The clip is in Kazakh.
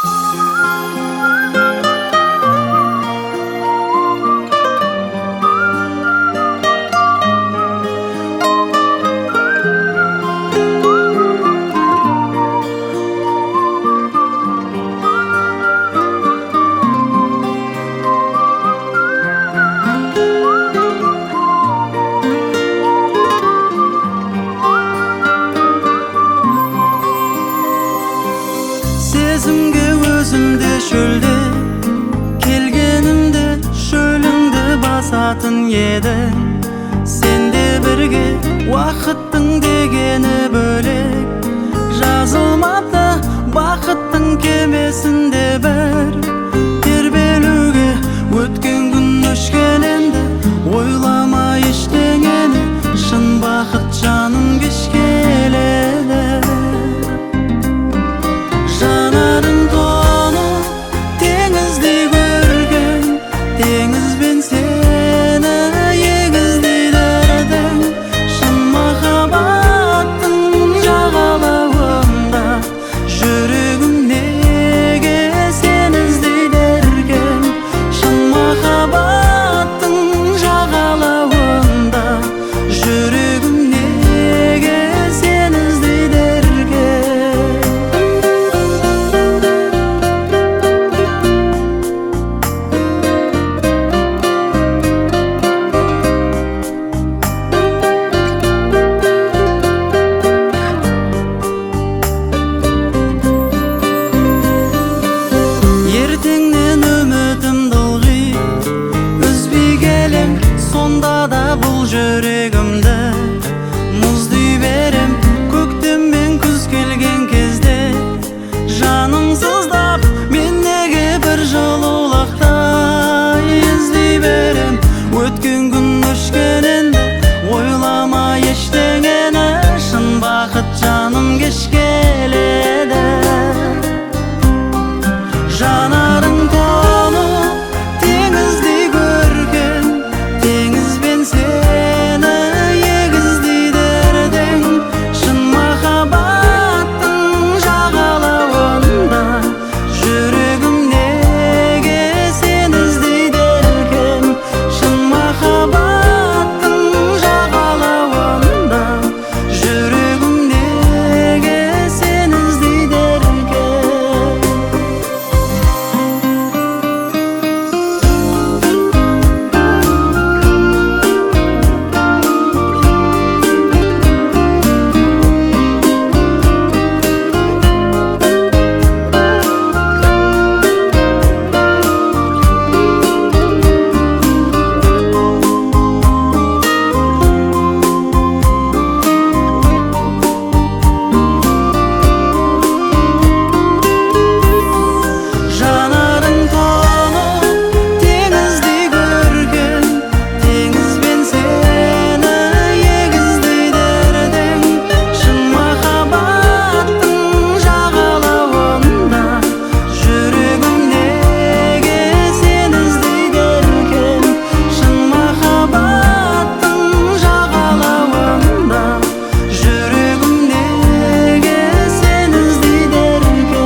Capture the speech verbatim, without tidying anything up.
Сезімге өзімде шөлде келгенімде шөліңді басатын еді. Сенде бірге уақыттың дегені бөлек, жазылмады бақыттың кемесінде бір тербелуге. Өткен күн өшкен енді, ойлама ештеңені, шын бақыт жаным кеш келеді. Жанарың тоны теңіздей көрген, теңізбен сені егіздейді ірдің. Шын махаббаттың жағалауында жүрегім неге сені іздейді ерген. Шын махаббаттың жағалауында жүрегім неге сені іздейді ерген. Ертеңнен үмітімді ылғи үзбей келем, сонда да бұл жүрегімді мұздай берем. Көктем мен күз келген кезде жаным сыздап, мен неге бір жылулықтай іздей берем. Өткен күн өшкен енді, ойлама ештеңені, шын бақыт жаным кеш келеді. Жанарың тоны теңіздей көрген, теңізбен сені егіздейді ірдің. Шын махаббаттың жағалауында жүрегім неге сені іздейді ерген. Шын махаббаттың жағалауында жүрегім неге сені іздейді ерген. Жанарың тоны теңіздей көрген, теңізбен сені егіздейді ірдің. Шын махаббаттың жағалауында жүрегім неге сені іздейді ерген. Шын махаббаттың жағалауында жүрегім неге сені іздейді ерген.